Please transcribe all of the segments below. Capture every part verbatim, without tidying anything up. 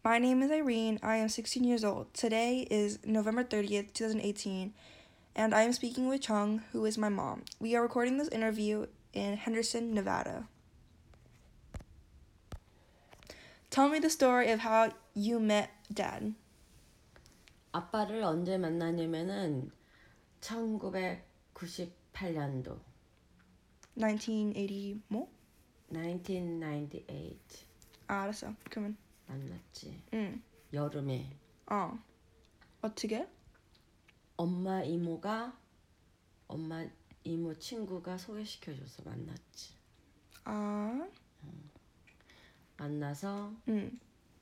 My name is Irene. I am sixteen years old. Today is November thirtieth, twenty eighteen, and I am speaking with Chung, who is my mom. We are recording this interview in Henderson, Nevada. Tell me the story of how you met Dad. 아빠를 언제 만나냐면은 천구백구십팔 년도 nineteen eighty 뭐? nineteen ninety-eight 아, 알았어. 그러면 만났지. 응. 여름에. 어. 어떻게? 엄마 이모가 엄마 이모 친구가 소개시켜줘서 만났지. 아. 응. 만나서 응.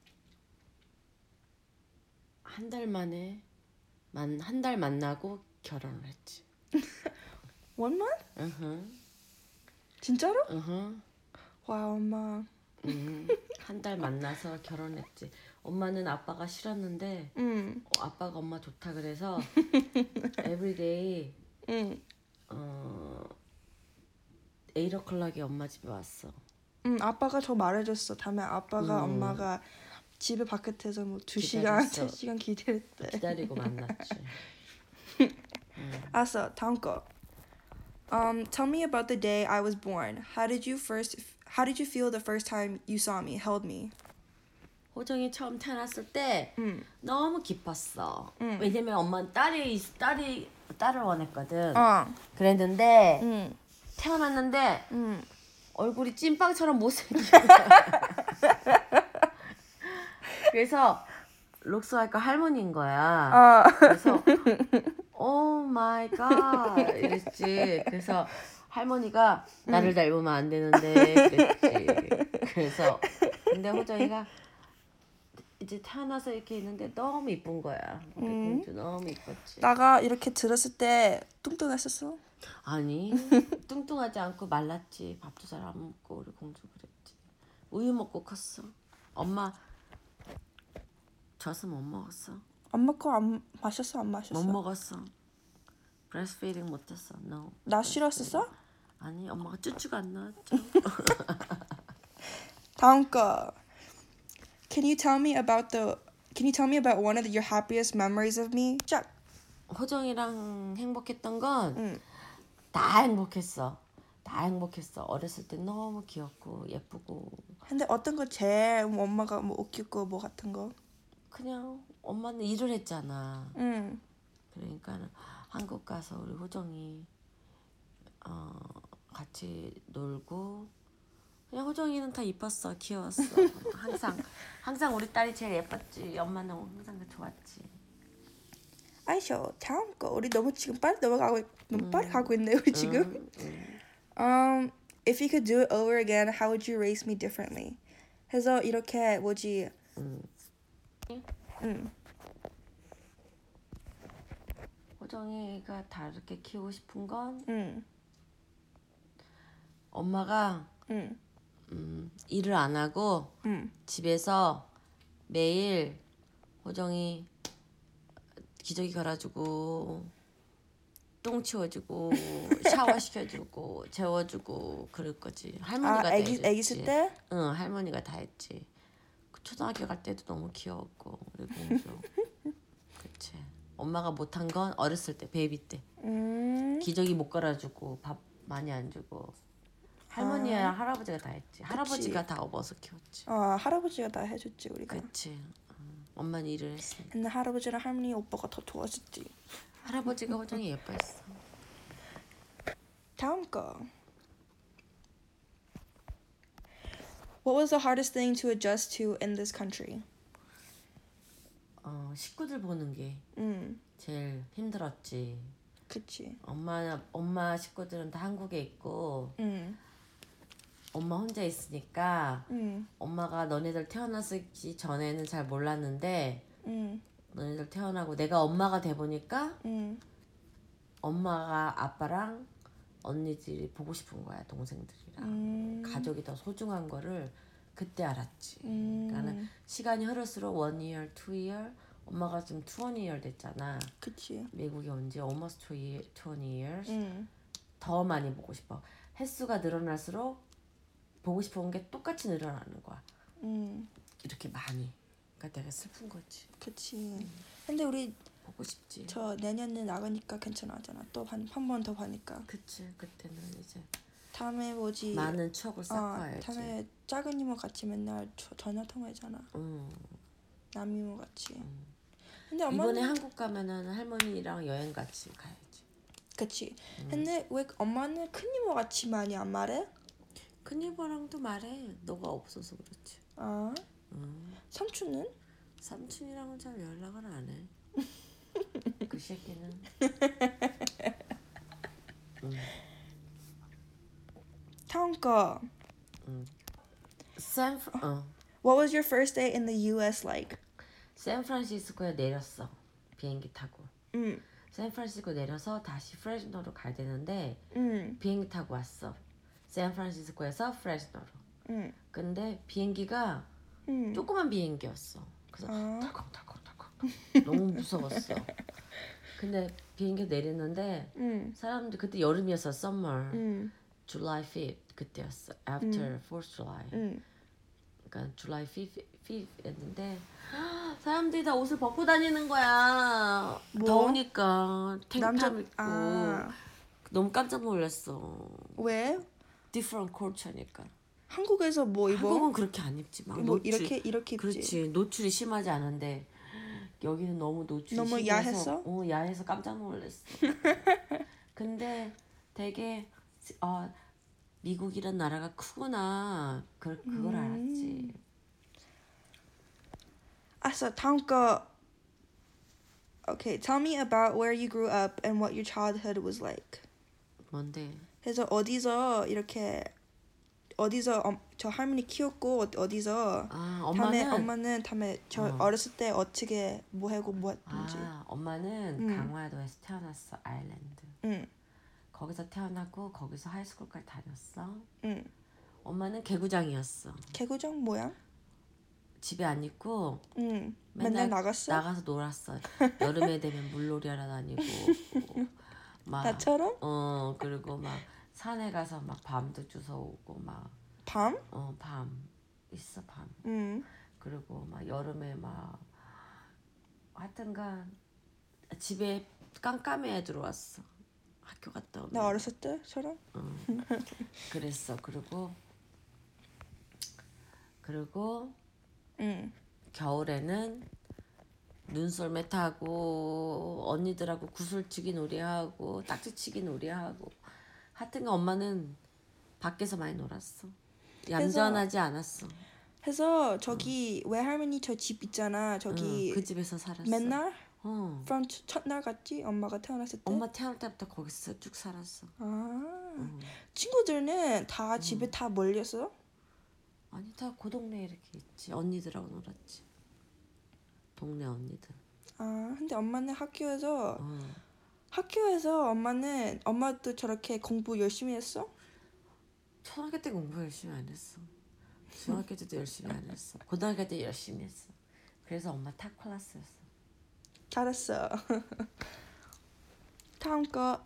한 달 만에 만 한 달 만나고 결혼을 했지. One month? 으흠. 진짜로? 으흠. 와, 엄마. 음, 한 달 만나서 결혼했지. 엄마는 아빠가 싫었는데 응. 어, 아빠가 엄마 좋다 그래서 everyday 응. 어, eight o'clock에 엄마 집에 왔어. 응, 아빠가 저 말해줬어. 다음에 아빠가 음. 엄마가 집에 바깥에서 뭐 두 시간, 세 시간 기다렸대. 기다리고 만났지. 음. 알았어, 다음 거. Um, tell me about the day I was born. How did you first? How did you feel the first time you saw me, held me? 호정이 처음 태어났을 때 응. 너무 기뻤어. 응. 왜냐면 엄마는 딸이 딸이 딸을 원했거든. 어. 그랬는데 응. 태어났는데 응. 얼굴이 찐빵처럼 못생겨. 그래서 록스와이카 할머니인 거야. 어. 그래서 오 마이 갓 이랬지. 그래서 할머니가 나를 닮으면 안 되는데 그랬지. 그래서 근데 호정이가 이제 태어나서 이렇게 있는데 너무 이쁜 거야. 우리 음. 공주 너무 이뻤지. 나가 이렇게 들었을 때 뚱뚱했었어? 아니 뚱뚱하지 않고 말랐지. 밥도 잘 안 먹고 우리 공주 그랬지. 우유 먹고 컸어. 엄마 젖은 못 먹었어. 엄마 거 안 마셨어? 안 마셨어? 못 먹었어. 브레스피딩 못했어. No. 나 싫었었어? 아니 엄마가 쭈쭈가 안 나왔죠. 다음 거. Can you tell me about the Can you tell me about one of the, your happiest memories of me? 짝. 호정이랑 행복했던 건 응. 다 행복했어. 다 행복했어. 어렸을 때 너무 귀엽고 예쁘고. 근데 어떤 거 제일 뭐 엄마가 뭐 웃겼고 뭐 같은 거? 그냥 엄마는 일을 했잖아. 응. 그러니까 한국 가서 우리 호정이 어, 같이 놀고 그냥 호정이는 다 이뻤어. 귀여웠어. 항상 항상 우리 딸이 제일 예뻤지. 엄마는 항상 좋았지. 아이쇼, 다음 거. 우리 너무 지금 빨리 넘어가고 너무 음. 빨리 가고 있네요 우리 지금. 음, 음. Um, if you could do it over again, how would you raise me differently? 해서 이렇게 뭐지? 음. 응. 호정이가 다르게 키우고 싶은 건 응. 엄마가 응. 음, 일을 안 하고 응. 집에서 매일 호정이 기저귀 갈아주고 똥 치워주고 샤워 시켜주고 재워주고 그럴 거지. 할머니가 아, 다 애기 해줬지. 애기 있을 때? 응, 할머니가 다 했지. 초등학교 갈 때도 너무 귀여웠고 우리 공주. 그치. 엄마가 못한 건 어렸을 때 베이비 때 음. 기저귀 못 갈아주고 밥 많이 안 주고 할머니랑 아. 할아버지가 다 했지. 할아버지가 다 업어서 키웠지. 아, 할아버지가 다 해줬지 우리가. 그치. 응. 엄마는 일을 했으니까. 근데 할아버지랑 할머니 오빠가 더 도와줬지. 할아버지가 호정이 예뻐했어. 다음 거. What was the hardest thing to adjust to in this country? 어, 식구들 보는 게 응. 제일 힘들었지. 그치. 엄마 엄마 식구들은 다 한국에 있고 응. 엄마 혼자 있으니까 응. 엄마가 너네들 태어나기 전에는 잘 몰랐는데 응. 너네들 태어나고 내가 엄마가 돼 보니까 응. 엄마가 아빠랑 언니들이 보고 싶은 거야. 동생들이랑. 음. 가족이 더 소중한 거를 그때 알았지. 음. 그러니까 시간이 흐를수록 one year, two year 엄마가 지금 twenty year 됐잖아. 그치. 미국에 온 지 almost twenty years. 응. 더 많이 보고 싶어. 횟수가 늘어날수록 보고 싶은 게 똑같이 늘어나는 거야. 응. 이렇게 많이. 그러니까 되게 슬픈 거지. 그치. 음. 근데 우리 보고 싶지. 저 내년에 나가니까 괜찮아잖아. 또 한 한 번 더 봐니까. 그치. 그때는 이제 다음에 뭐지? 많은 추억을 쌓아야지. 어, 다음에 작은 이모 같이 맨날 저, 전화 통화하잖아. 응. 남이모 같이. 응. 근데 이번에 엄마는 한국 가면은 할머니랑 여행 같이 가야지. 그치. 응. 근데 왜 엄마는 큰 이모 같이 많이 안 말해? 큰 이모랑도 말해. 너가 없어서 그렇지. 아. 응. 삼촌은? 삼촌이랑은 잘 연락을 안 해. 그 새끼는. 응. 다음 거. 응. 샌 어. What was your first day in the U S like? 샌프란시스코에 내렸어. 비행기 타고. 응. 샌프란시스코 내려서 다시 프레즈노로 가야 되는데 응. 비행기 타고 왔어. 샌프란시스코에서 프레즈노로. 응. 근데 비행기가 응. 조그만 비행기였어. 그래서 아. 덜컹덜컹덜컹 너무 무서웠어. 근데 비행기 내리는데 응. 사람들 그때 여름이었어. summer. 응. July fifth 그때였어. After fourth July. 응. 그러니까 July fifth, fifth였는데 사람들이 다 옷을 벗고 다니는 거야. 뭐? 더우니까 탱크탑 남자- 입고. 아. 너무 깜짝 놀랐어. 왜? different culture니까. 한국에서 뭐 입어? 한국은 그렇게 안 입지. 막 뭐 노출, 이렇게 이렇게 입지. 그렇지. 노출이 심하지 않은데 여기는 너무 노출이 너무 심해서 야했어? 어, 야해서 깜짝 놀랐어. 근데 되게 어, 미국이란 나라가 크구나. 그, 그걸 음. 알았지. 아싸, 다음 거. Okay, tell me about where you grew up and what your childhood was like. 뭔데? 그래서 어디서 이렇게 어디서 엄, 저 할머니 키웠고 어- 어디서 아, 다음에 엄마는 엄마는 다음에 저 어. 어렸을 때 어떻게 뭐 하고 뭐 했는지. 아, 엄마는 응. 강화도에서 태어났어. 아일랜드. 응. 거기서 태어났고 거기서 하이스쿨까지 다녔어. 응. 엄마는 개구장이었어. 개구장 모양? 집에 안 있고 응. 맨날 맨날 나갔어? 나가서 놀았어. 여름에 되면 물놀이 하러 다니고 막 나처럼? 어 그리고 막 산에 가서 막 밤도 주워오고 막 밤? 어 밤 있어 밤. 응. 그리고 막 여름에 막 하여튼간 집에 깜깜해 들어왔어. 학교 갔다 오면. 나 어렸을 때처럼? 어. 그랬어. 그리고 그리고 응. 겨울에는 눈썰매 타고 언니들하고 구슬치기 놀이하고 딱지치기 놀이하고 하여튼간 엄마는 밖에서 많이 놀았어. 얌전하지 않았어. 해서 저기 외할머니 저 집 있잖아. 저기 응, 그 집에서 살았어. 맨날 어. from 첫날 갔지? 엄마가 태어났을 때? 엄마 태어날 때부터 거기서 쭉 살았어. 아. 응. 친구들은 다 집에 다 몰렸어? 아니 다 그 동네 이렇게 있지. 언니들하고 놀았지. 동네 언니들. 아, 근데 엄마는 학교에서 어. 학교에서 엄마는 엄마도 저렇게 공부 열심히 했어? 초등학교 때 공부 열심히 안 했어. 중학교 때도 열심히 안 했어. 고등학교 때 열심히 했어. 그래서 엄마 탑 클래스였어. 잘했어. 다음 거.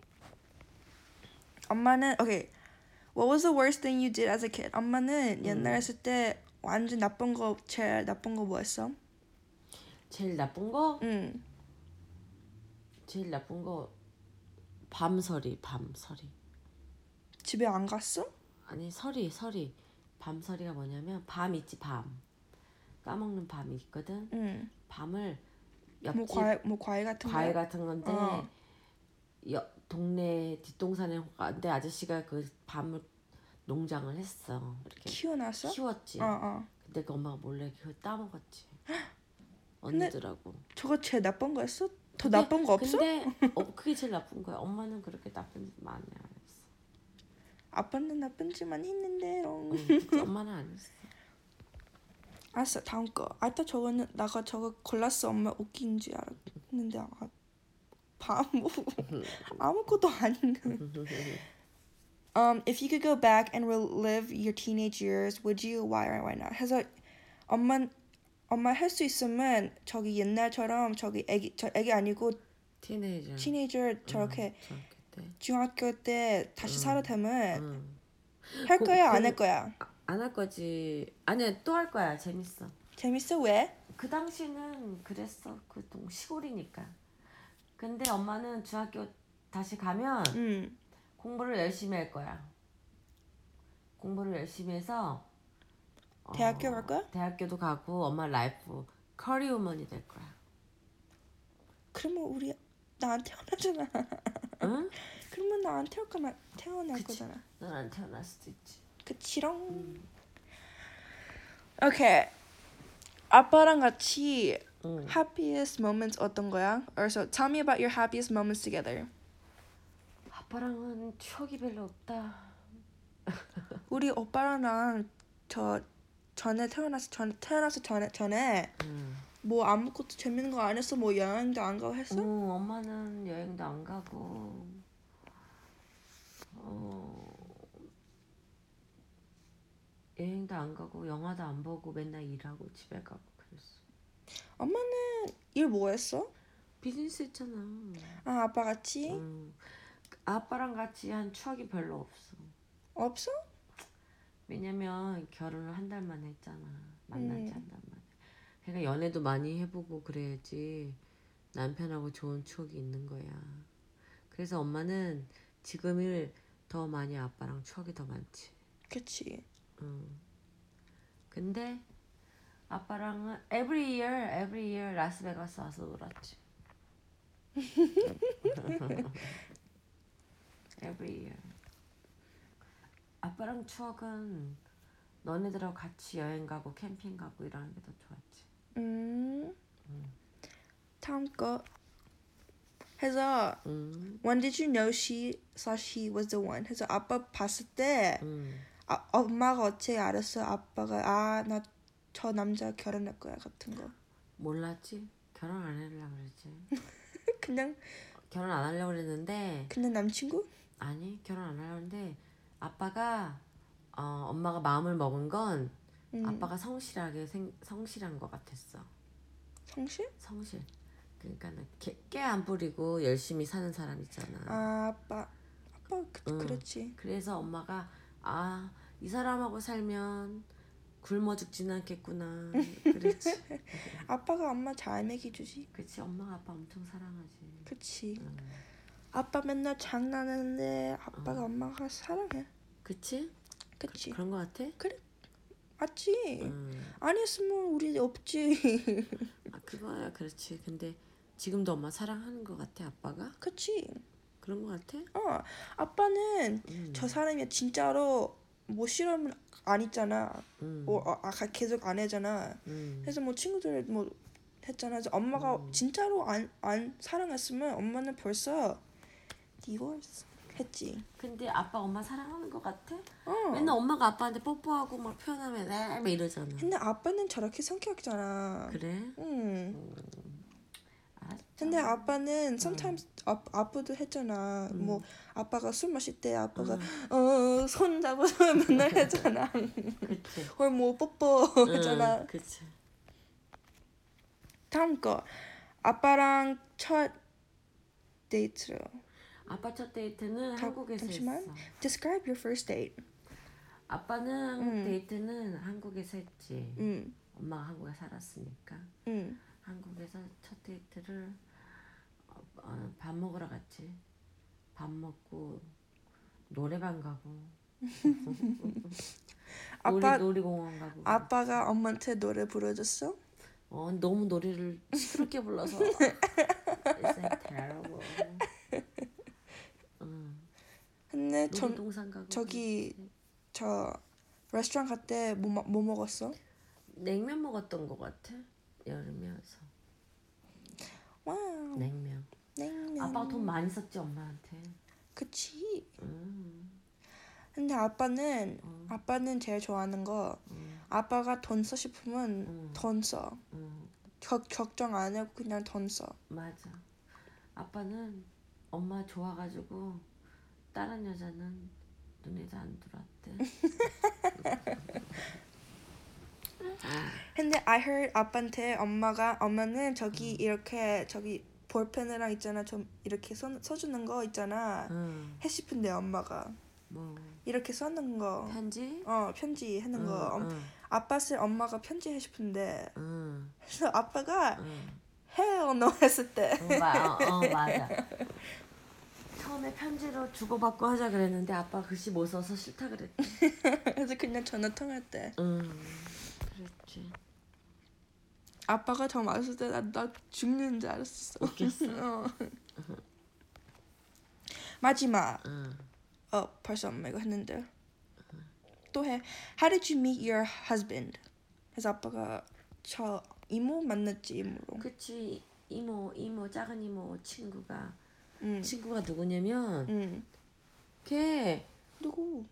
엄마는 okay. What was the worst thing you did as a kid? 엄마는 옛날에 했을 때 완전 나쁜 거 제일 나쁜 거 뭐 했어? 제일 나쁜 거? 응. 제일 나쁜 거 밤서리, 밤서리. 집에 안 갔어? 아니 서리, 서리. 밤서리가 뭐냐면 밤 있지 밤. 까먹는 밤이 있거든. 응. 밤을 뭐 옆집 과일 뭐 과일 같은 거? 과일 같은 건데 어. 여, 동네 뒷동산에 근데 아저씨가 그 밤을 농장을 했어. 이렇게 키워놨어? 키웠지. 어, 어. 근데 그 엄마가 몰래 그거 따먹었지. 언니들하고. 저거 제일 나쁜 거였어? 더 근데- 나쁜 거 없어? 근데 어, 그게 제일 나쁜 거야. 엄마는 그렇게 나쁜 짓 많이 안 했어. 아빠는 나쁜 짓만 했는데. 어. 응, 그치, 엄마는 안 했어. 알았어, 다음 거. 아까 저거는 나가 저거 골랐어. 엄마 웃긴 줄 알았는데 아, 바보. 아무것도 아닌 거. Um, if you could go back and relive your teenage years, would you? Why or why not? 해서 엄마 엄마 할 수 있으면 저기 옛날처럼 저기 애기 저 애기 아니고 티네이저. 티네이저 저렇게 응, 중학교 때. 중학교 때 다시 살아 되면 응. 할 그- 거야 안 그- 할 거야? 안 할 거지. 아니야 또 할 거야. 재밌어. 재밌어 왜? 그 당시는 그랬어. 그 동 시골이니까. 근데 엄마는 중학교 다시 가면 응. 공부를 열심히 할 거야. 공부를 열심히 해서 대학교 어, 갈 거야? 대학교도 가고 엄마 라이프 커리어우먼이 될 거야. 그러면 우리 나 안 태어나잖아. 응? 그러면 나 안 태어나 태어날 그치. 거잖아. 넌 안 태어날 수도 있지. 그치롱. 음. 오케이. 아빠랑 같이 응. happiest moments 어떤 거야? Or so tell me about your happiest moments together. 아빠랑은 추억이 별로 없다. 우리 오빠랑 나랑 저 전에 태어나서 전에 태어나서 전에 전에 응. 뭐 아무것도 재밌는 거 안 했어? 뭐 여행도 안 가고 했어? 응, 엄마는 여행도 안 가고 어, 여행도 안 가고 영화도 안 보고 맨날 일하고 집에 가고 그랬어. 엄마는 일 뭐 했어? 비즈니스 했잖아. 아 아빠 같이? 응. 아빠랑 같이 한 추억이 별로 없어. 없어? 왜냐면 결혼을 한 달 만에 했잖아. 만난 지 음. 한 달 만에. 그러니까 연애도 많이 해보고 그래야지 남편하고 좋은 추억이 있는 거야. 그래서 엄마는 지금을 더 많이 아빠랑 추억이 더 많지. 그치. 응. 근데 아빠랑은 every year, every year 라스베가스 와서 놀았지. every year. 아빠랑 추억은 너네들하고 같이 여행 가고 캠핑 가고 이러는 게 더 좋았지. 음. 음. 다음 거 해서 음. when did you know she slash he was the one? 해서 아빠 봤을 때 음. 아, 엄마가 어떻게 알았어? 아빠가 아 나 저 남자 결혼할 거야 같은 거. 몰랐지? 결혼 안 하려고 그랬지. 그냥 결혼 안 하려고 그랬는데 그냥 남친구? 아니 결혼 안 하려고 했는데 아빠가 어, 엄마가 마음을 먹은 건 음. 아빠가 성실하게 생, 성실한 것 같았어. 성실? 성실. 그러니까 깨 안 부리고 열심히 사는 사람 있잖아. 아 아빠 아빠 그, 응. 그렇지. 그래서 엄마가 아 이 사람하고 살면 굶어 죽지는 않겠구나. 그렇지. 아빠가 엄마 잘 먹여주지. 그치. 엄마가 아빠 엄청 사랑하지. 그치. 응. 아빠 맨날 장난하는데 아빠가 어. 엄마가 사랑해. 그치? 그치. 그, 그런 거 같아? 맞지. 응. 아니었으면 우리 없지. 아 그거야. 그렇지. 근데 지금도 엄마 사랑하는 거 같아 아빠가? 그치. 그런 거 같아? 어 아빠는 음. 저 사람이 진짜로 뭐 싫으면 안 있잖아. 음. 뭐 아, 아, 계속 안 해잖아. 음. 그래서 뭐 친구들 뭐 했잖아. 그래서 엄마가 음. 진짜로 안, 안 사랑했으면 엄마는 벌써 디vorce 했지. 근데 아빠 엄마 사랑하는 거 같아? 어. 맨날 엄마가 아빠한테 뽀뽀하고 막 표현하면 에 막 이러잖아. 근데 아빠는 저렇게 성격이잖아. 그래? 응. 알았어. 근데 아빠는 sometimes 아, 아빠도 했잖아. 음. 뭐 아빠가 술 마실 때 아빠가 어, 손 잡아서 맨날 했잖아. 그치. or 뭐 뽀뽀 했잖아. 응, 그치. 다음 거 아빠랑 첫 데이트로. 아빠 첫 데이트는 자, 한국에서 잠시만. 했어. Describe your first date. 아빠는 음. 데이트는 한국에서 했지. 응, 엄마가 한국에 살았으니까. 응. 한국에서 첫 데이트를 어, 어, 밥 먹으러 갔지. 밥 먹고 노래방 가고 아빠 놀이, 놀이공원 가고. 아빠가 엄마한테 노래 불러줬어? 어 너무 노래를 시끄럽게 불러서 It's terrible. 응. 근데 전 놀이동산 가고. 저기 그랬지. 저 레스토랑 갈 때 뭐 뭐 먹었어? 냉면 먹었던 것 같아. 여름이어서. 와우. 냉면. 냉면. 아빠가 돈 많이 썼지 엄마한테. 그치. 음. 근데 아빠는 어. 아빠는 제일 좋아하는 거 음. 아빠가 돈 써 싶으면 음. 돈 써. 음. 겨, 걱정 안 하고 그냥 돈 써. 맞아. 아빠는 엄마 좋아가지고 다른 여자는 눈에도 안 들어왔대. 근데 I heard 아빠한테 엄마가 엄마는 저기 이렇게 저기 볼펜이랑 있잖아 좀 이렇게 써, 써주는 거 있잖아 응. 해 싶은데 엄마가 뭐 이렇게 써는 거 편지? 어 편지 하는 거 응, 엄- 응. 아빠한테 엄마가 편지해 싶은데 응, 그래서 아빠가 응. 해요 너 했을 때 어, 마, 어, 어, 맞아. 처음에 편지로 주고받고 하자 그랬는데 아빠 글씨 못 써서 싫다 그랬대. 그래서 그냥 전화 통할 때 응, 그랬지. 아빠가 저 말했을 때 나 나 죽는 줄 알았어. 웃겼어? 어. 마지막 응. 어 벌써 엄마 이거 했는데 또 해. How did you meet your husband? 그래서 아빠가 저 이모 만났지 이모로. 그치. 이모, 이모, 작은 이모 친구가 응. 친구가 누구냐면 응. 걔, 누구?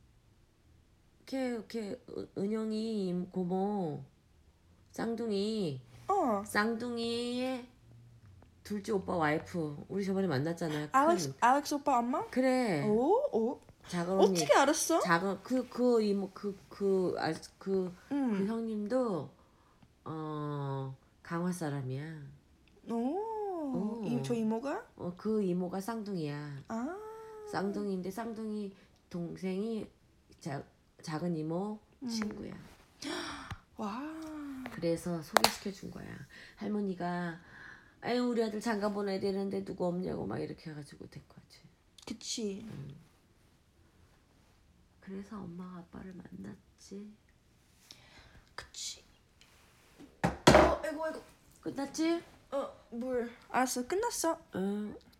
걔, 걔 은- 은영이 임- 고모 쌍둥이 어. 쌍둥이의 둘째 오빠 와이프 우리 저번에 만났잖아. 알렉스 큰. 알렉스 오빠 엄마? 그래. 오? 오? 작은 언니. 어떻게 알았어? 작은 그 그 이모 그그그 그, 그 응. 형님도 어 강화 사람이야. 오. 오. 이, 저 이모가? 어 그 이모가 쌍둥이야. 아. 쌍둥이인데 쌍둥이 동생이 자, 작은 이모 친구야. 와. 그래서 소개시켜 준 거야. 할머니가 아유 우리 아들 장가 보내야 되는데 누구 없냐고 막 이렇게 해가지고 된 거지. 그치. 그래서 엄마가 아빠를 만났지. 그치. 어, 아이고 아이고. 끝났지? 어, 물. 알았어. 끝났어. 응.